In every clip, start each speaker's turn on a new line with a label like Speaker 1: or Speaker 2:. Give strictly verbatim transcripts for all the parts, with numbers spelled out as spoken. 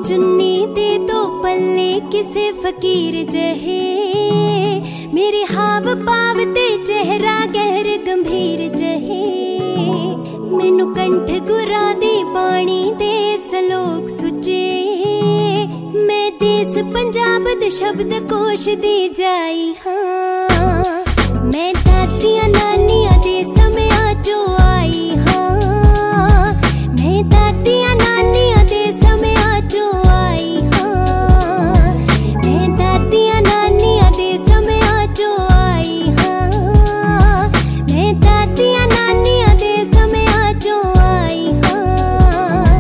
Speaker 1: चुन्नी दे दो पल्ले किसे फकीर जहे, मेरे हाव पाव ते चेहरा गहर गंभीर जहे। मैनू कंठ गुरा दी बाणी दे सलोक सुचे, मैं देश पंजाब दे शब्द कोश दी जाई हाँ। मैं दादियां नानियां दे समयां चो आई हाँ, मैं दादियां नानियां दे समयां चो आई हाँ, मैं दादियां नानियां दे समयां चो आई हाँ, मैं दादियां नानियां दे समयां चो आई हाँ।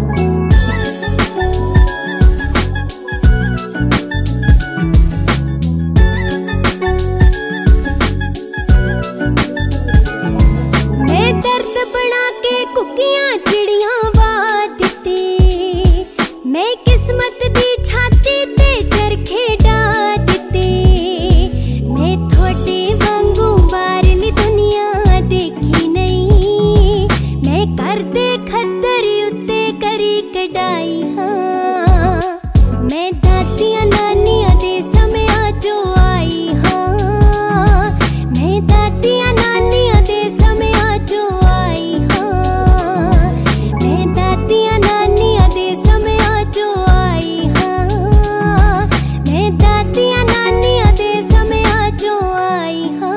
Speaker 1: मैं दर्द बना के कुकियां चिड़ियां वाद दिते, मैं किस्मत दी छाती ते चरखे डा दिते। मैं थोड़े वांगू बाहरली दुनिया देखी नहीं, मैं कर दे खद्दर उत्ते करी कढ़ाई हाँ। मैं दादियां नानियां दे समयां चो आई हाँ, मैं दादियां नानियां दे समयां चो आई हाँ, मैं दादियां नानियां दे समयां चो आई हाँ, मैं दादियां नानियां दे समयां चो आई हाँ।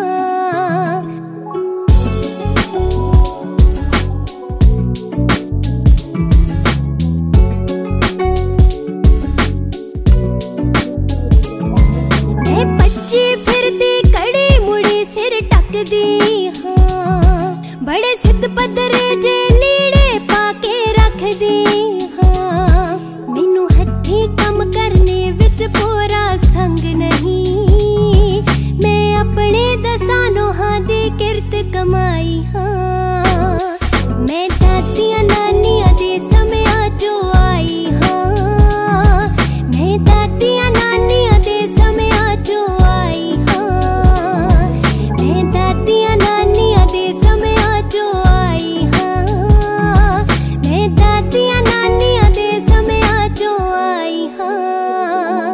Speaker 1: मैं पच्ची फिरदी कड़ी मुड़ी सिर टकदी हाँ, बड़े सिद्ध पदरे जे लीड़े पाके रखदी हाँ। मैनू हथी कम करने विच पूरा संग नहीं, मैं अपने दसां नोहां दी किरत कमाई हाँ। मैं दादियां नानियां दे समयां चो आई हाँ, मैं दादियां नानियां दे समयां चो आई हाँ, मैं दादियां नानियां दे समयां चो आई हाँ, मैं दादियां नानियां दे समयां चो आई हाँ।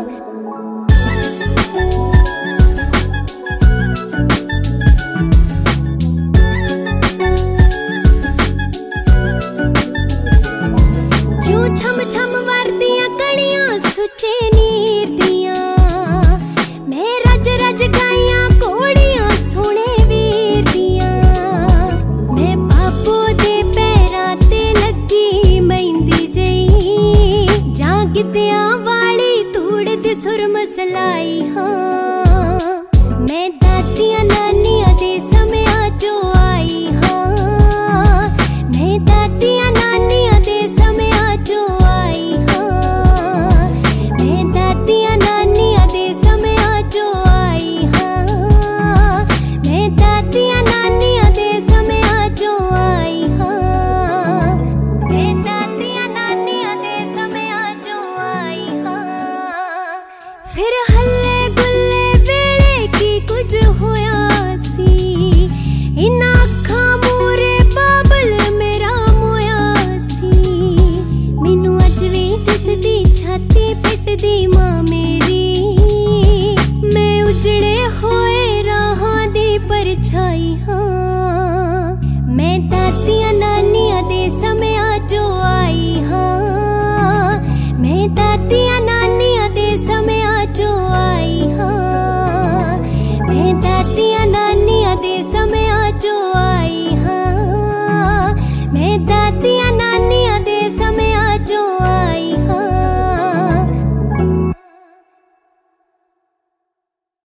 Speaker 1: जो छम छम वरदियां कड़ियां सुचे नीर दियां, मैं रज रज गाइयां घोड़ियां सोने वीर दियां। मैं बाबू दे पैरां ते लगी मेहंदी जई, जां गिद्धियां वाली धूड़ दी सुर मसलाई हाँ।